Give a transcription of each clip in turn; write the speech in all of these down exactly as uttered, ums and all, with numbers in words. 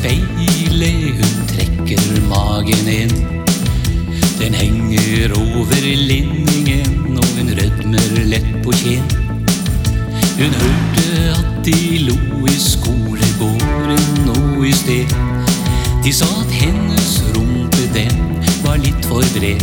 speilet, hun trekker magen inn. Den henger over linningen, og hun rødmer lett på kinn. Hun hørte at de lo i skolegården nå i sted. De sa at hennes rumpe, den var litt for bred.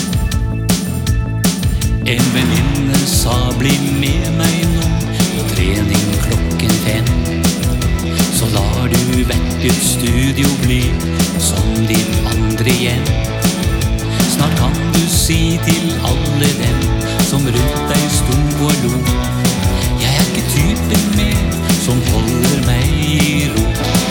En venninne sa, bli med meg nå på trening klokken fem. Så lar du hvert et studio bli som ditt andre hjem. Snart kan du si til alle dem som rundt deg stod og lo, jeg er ikke typen mer som holder meg i ro.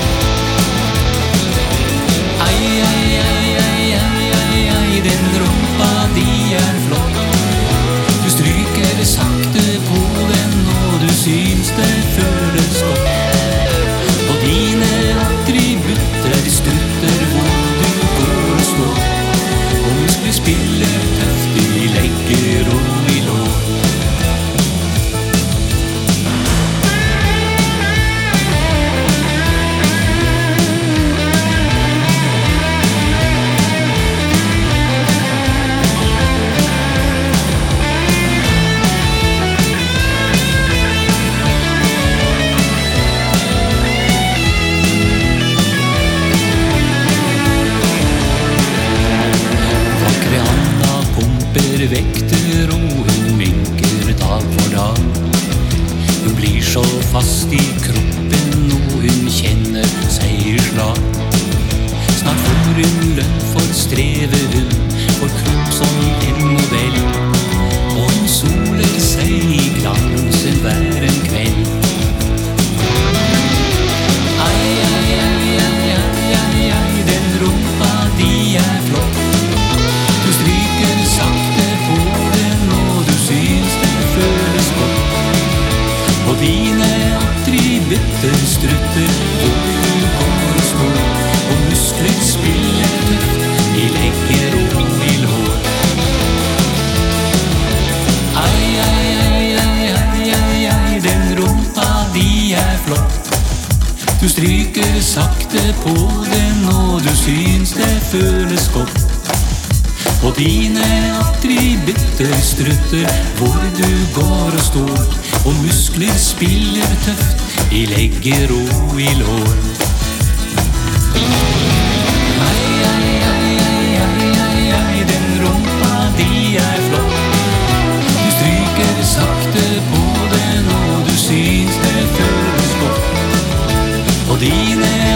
Ai, ai, ai, ai, ai, ai, ai, den rumpa di er flott. Du stryker sakte på den, og du syns det føles godt. Og dine attributter, de strutter hvor du går og står. Og muskler spiller tøft i legger og i lår. Vekter, og hun minker dag for dag. Hun blir så fast i kroppen, og hun kjenner seierslag. Snart får hun lønn for strevet hun, for kropp som en modell. Og hun soler seg i glansen hver en kveld. Ai, ai, ai, ai, ai, ai, ai, den rumpa di er flott. Du stryker sakte på den, og du syns det føles godt. Og dine attributter strutter hvor du går og står. Og muskler spiller tøft i legger og i lår. Ai, ai, ai, ai, ai, ai, ai, den rumpa di er flott. Du stryker sakte på den, og du syns det føles godt. Og dine attributter strutter hvor du går og står. Og muskler spiller tøft i legger og i lår. Ai, ai, ai, ai, ai, ai, ai, den rumpa di er flott. Du stryker sakte på den, og du syns det føles godt. Og dine